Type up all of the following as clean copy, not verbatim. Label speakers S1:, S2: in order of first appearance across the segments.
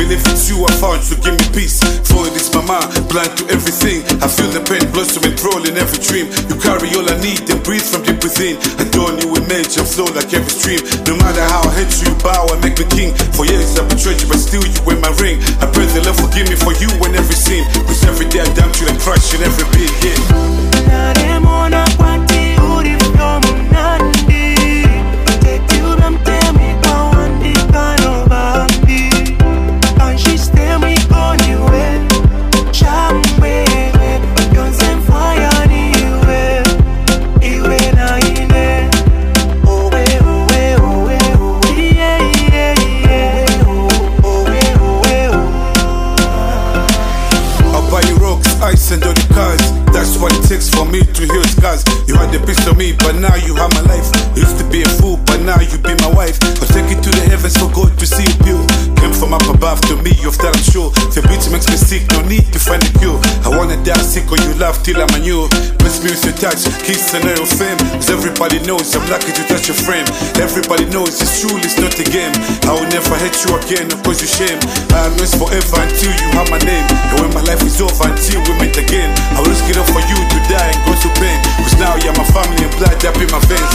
S1: Even if it's you I found to give me peace. For it is my mind, blind to everything. I feel the pain blossom and roll in every dream. You carry all I need and breathe from deep within. Adorn you image and flow like every stream. No matter how I hate you, bow and make me king. For years I betrayed you but still you wear my ring. I pray the Lord forgive me for you in every scene. Cause every day I damn you and crush in every beat, ice and dirty cars. That's what it takes for me to heal scars. You had a piece of me, but now you have my life. You used to be a fool, but now you be my wife. I'll take it to the heavens for God to see you pure. Came from up above to me, of that I'm sure. The beat makes me sick, no need to find a cure. I wanna die sick on you love till I'm a new. Bless me with your touch, kiss and air of fame. Cause everybody knows I'm lucky to touch your frame. Everybody knows it's true, it's not a game. I will never hate you again, of course you shame. I'll rest forever until you have my name. And when my life is over, until we meet again, I will risk it all for you to die and go to pain. Cause now you're my family and blood up in my veins,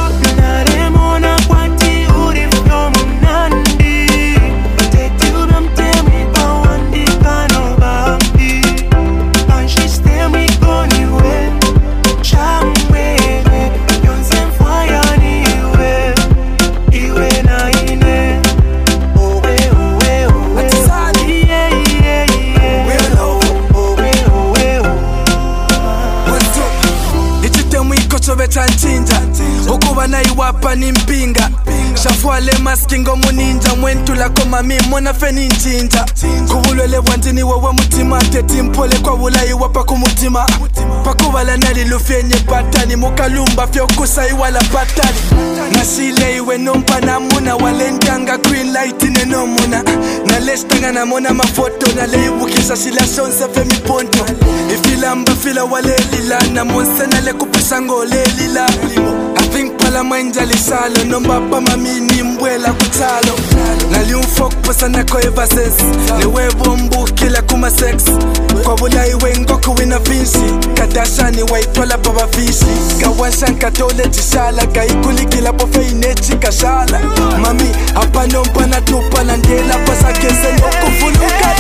S2: Chanchinja ukuba nayiwapha nimpinga shafwale maskingo muninja mwentula koma mimona feninjinja kubulwele bwantini wewe mutima tetimpole kwa bulayiwapha kumutima pakubala nali lufyenye patani mukalumba fyokusa iwala patani nasile iwe nompa namuna walentanga green light nenomuna nalestanga namona mafoto naleyibukisa sila sonse femiponto ifilamba fila walelila namonse nalekupisa ngolelila I think pala manja lisalo nombapa mamini mbwela kutalo nali umfok pasana ko evases newebo mbukila kuma sex kwa bula iwe ngoko wina vinci kadashani waitwala baba fishi kawanshanka tole tishala kaikulikila pofeinechi kashala mami hapa nompa na tupa na ndela pasa kese nokufuluka